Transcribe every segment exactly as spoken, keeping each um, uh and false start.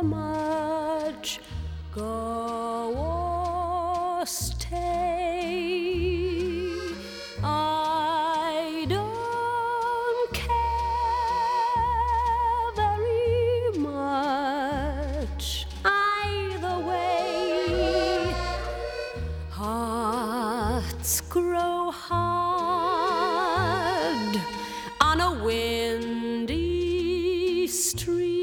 much. Go or stay, I don't care very much. Either way, hearts grow hard on a windy street.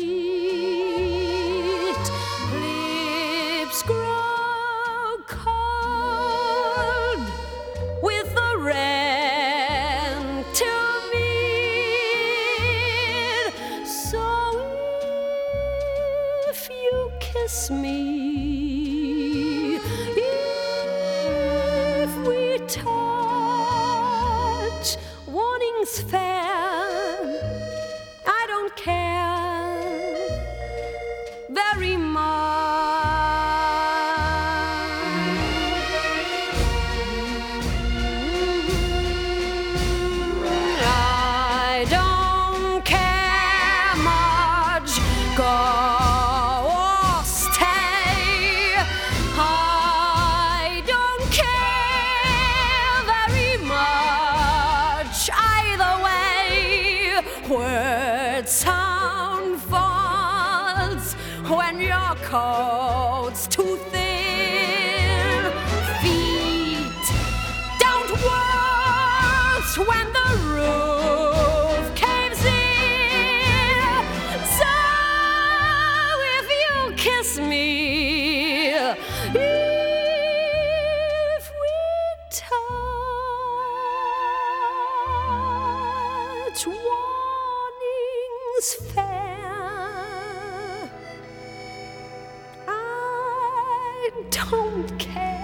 Lips grow cold with the rain to meet. So if you kiss me, if we touch, warnings fair, I don't care very much. I don't care much. Go or stay, I don't care very much. Either way, words sound false when your coat's too thin. Feet don't waltz when the roof caves in. So if you kiss me, if we touch, warnings fair, I don't care.